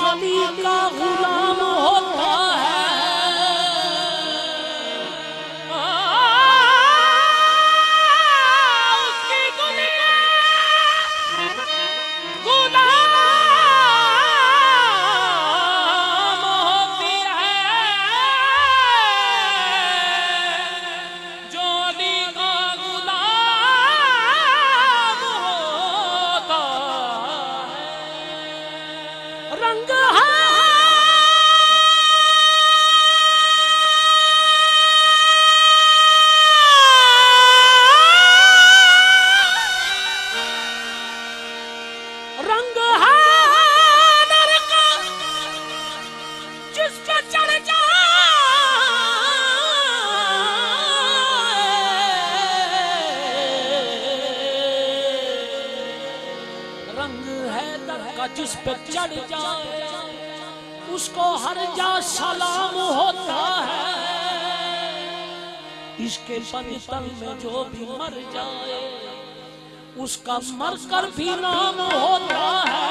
अली का गुलाम होता है। उसकी दुनिया गुलाम होती है। जो अली का गुलाम होता है। रंग है रंग है नर का जिस पे चढ़ जाए। रंग है नर का जिस पे चढ़ जाए उसको हर जा सलाम होता है। इसके पंतन में जो भी मर जाए उसका मरकर भी नाम होता है।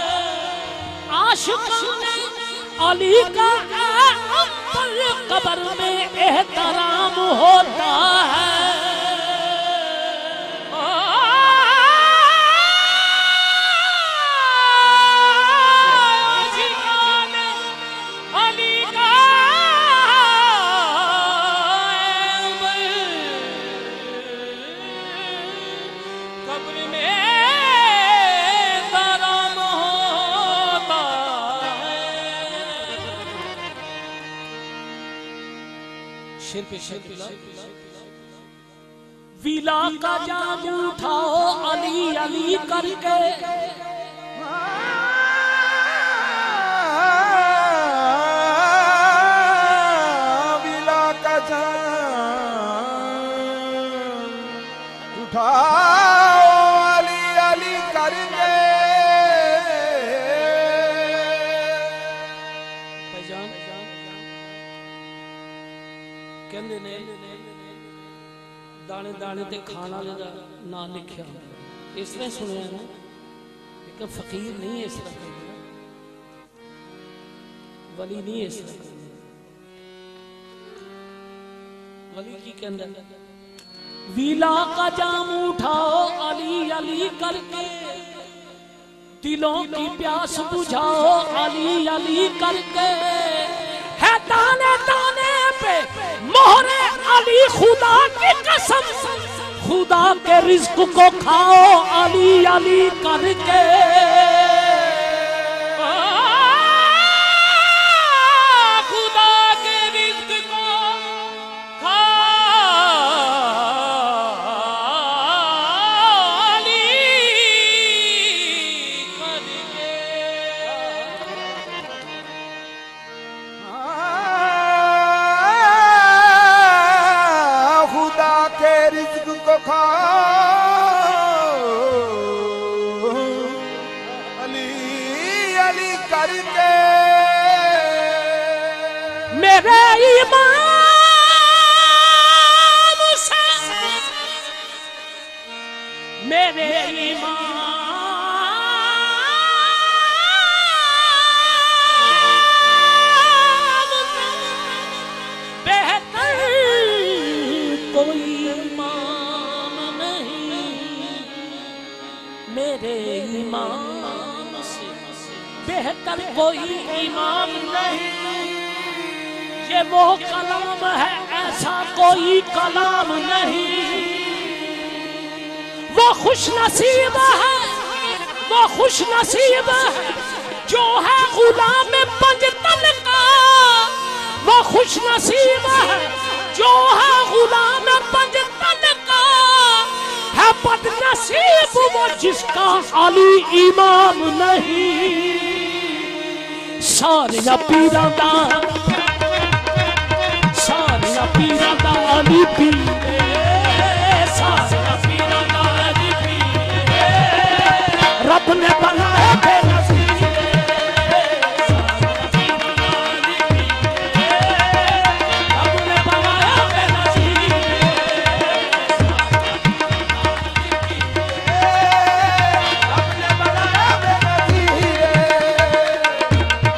आशिकाने अली का अव्वल कब्र में एहतराम होता है। आशिकाने अली का कब्र में एहतराम होता है। शेर पे शेर विला का जाम उठाओ अली अली करके। विला का जाम उठाओ अली अली करके। भाईजान कहते ने दाने दाने ते खाना वाले का ना लिखा इस तरह सुनिया ना। एक फकीर नहीं इस तरह करना, वली नहीं इस तरह करना। वली की कहता विला का जाम उठाओ अली अली करके। दिलों की प्यास बुझाओ अली अली करके। है दाने दाने पे मोहरे अली खुदा की कसम। खुदा के रिज्क को खाओ अली अली करके। खुदा के रिज्क को खाओ अली करके। खुदा के रिज़्क़ को खाओ अली अली करके। मेरे इमाम से मेरे इमाम बेहतर कोई इमाम नहीं। मेरे इमाम से बेहतर कोई इमाम नहीं। ये वो कलाम है ऐसा कोई कलाम नहीं। वो खुश नसीब है वो खुश नसीब है जो है गुलाम पंजतन का। वो खुश नसीब है जो है गुलाम पंजतन का। है बदनसीब वो जिसका अली इमाम नहीं। सारे पीरा दा अली पीरे। सारे पीरा दा अली पीरे। रब ने बनाया बेनज़ीर। रब ने बनाया बेनज़ीर। रब ने बनाया बेनज़ीर।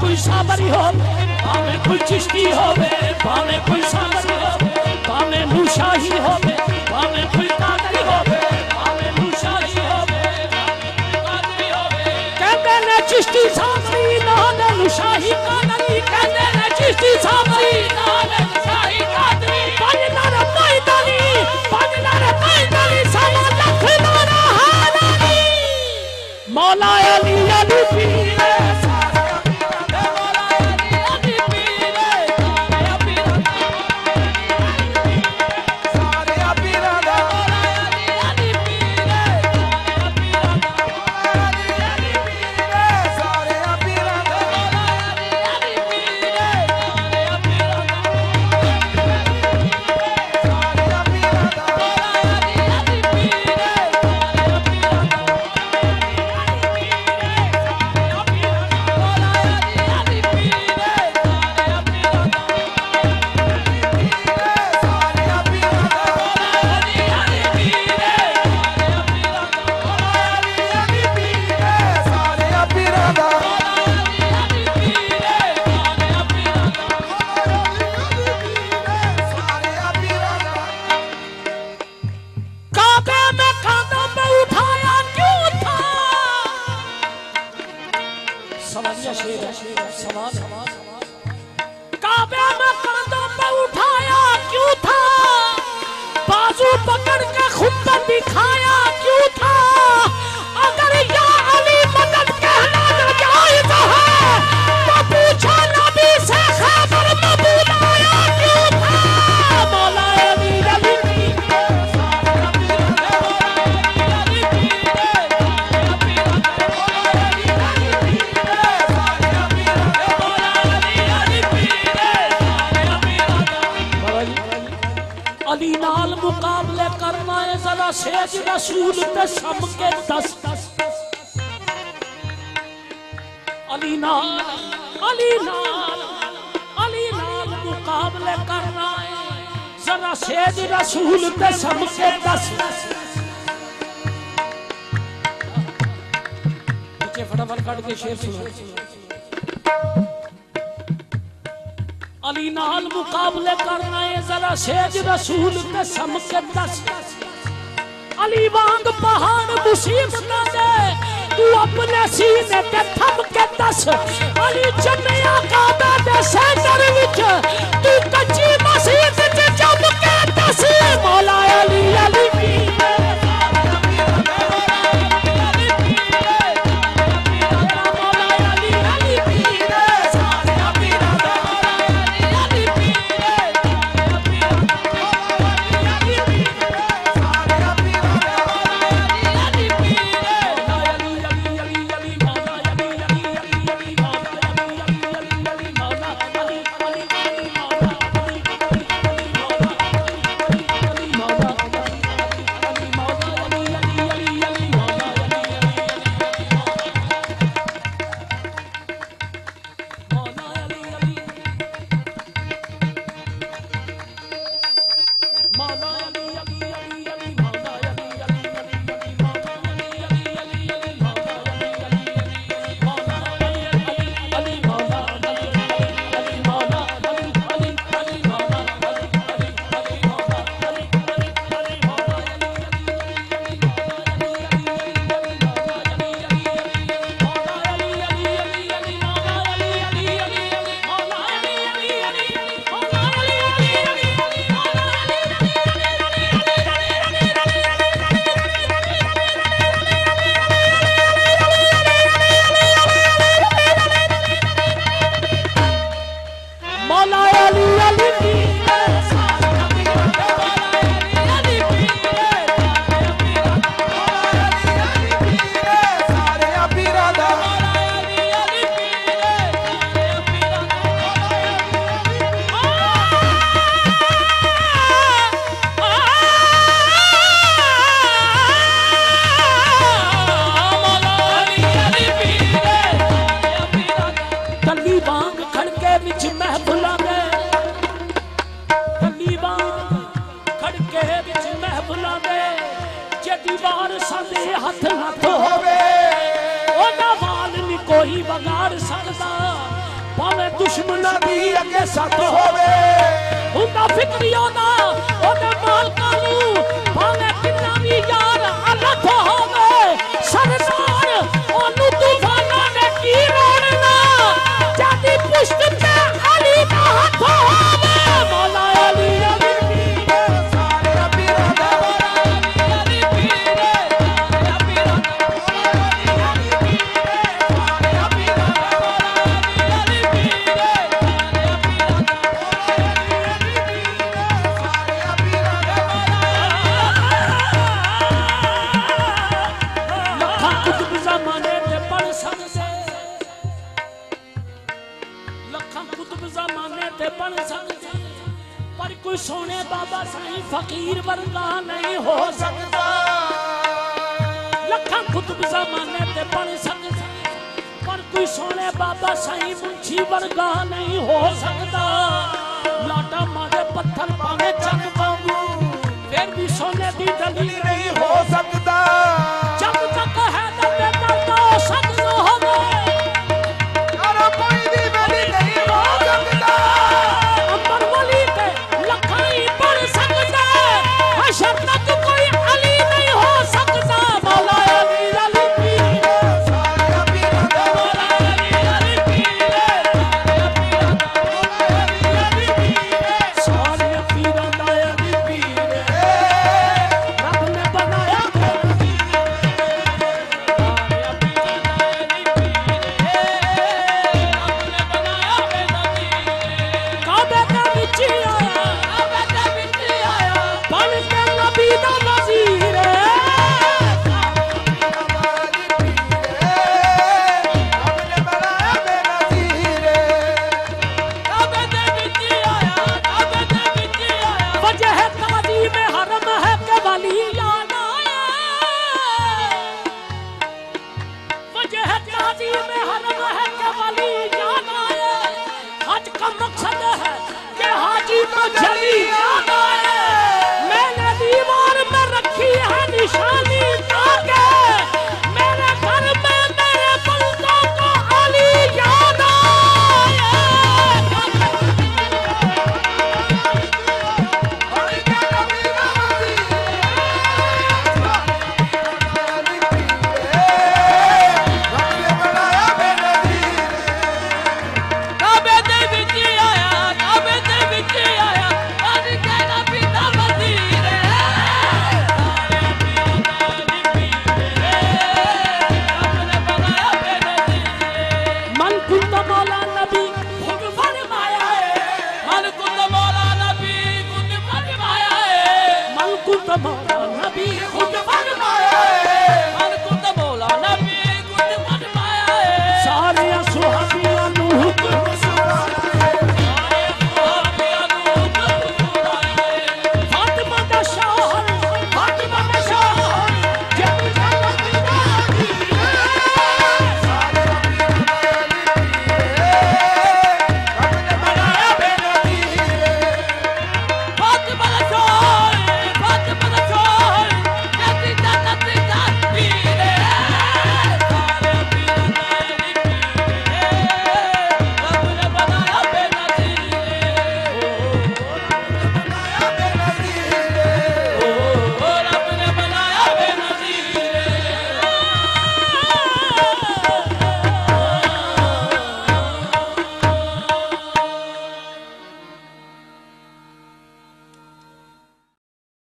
कोई साबरी हो, भावे कोई चिश्ती होवे, भावे कोई साबरी होवे, भावे नूशाही होवे, भावे कोई कादरी होवे, भावे नूशाही होवे, कादरी होवे। कहते ने चिश्ती साबरी नाल नूशाही कादरी, कहते ने चिश्ती साबरी नाल नूशाही कादरी। पंजदार पैदली, पंजदार पैदली, सवा लख नारा हालानी। मौला अली अली पीर काबे में कदम पे उठाया क्यों था, बाजू पकड़ के खुद दिखाया क्यों था। अगर या अली मदद कहना नाजायज है तो पूछो नबी से खैबर में बुलाया क्यों था। मौला अली अली अली नाल मुकाबले करना है जरा सेज रसूल ते सम के दस। अली नाल मुकाबले करना है जरा सेज रसूल ते सम के दस। पीछे फटाफट काट के शेर सुनो। अली नाल मुकाबले करना है जरा सेज रसूल ते सम के दस। अली वांग पहाड़ मुसीबत दे तू अपने सीने ते थम के दस। अली जन्नया काबे दे सेंटर विच तू कच्ची मस्जिद च जम के दस। मौला अली अली दुश्मन दी अगे सत होवे हुंदा फिक्रियों दा ओदे मालकां नू भावे किन्ना भी यार अलग होवे सरदार ओनू तूफानां ने की रोड़ना जादी पुष्ट ते अली दा हथ होवे मौला अली पर कोई सोने बाबा साईं फकीर वर्गा नहीं हो सकता लखा कुतुब ज़माने ते बन सकता पर कोई सोने बाबा साईं मुंशी वर्गा नहीं हो सकता लाटा मारे पत्थर पावे चक बाबू फिर भी सोने दी दलील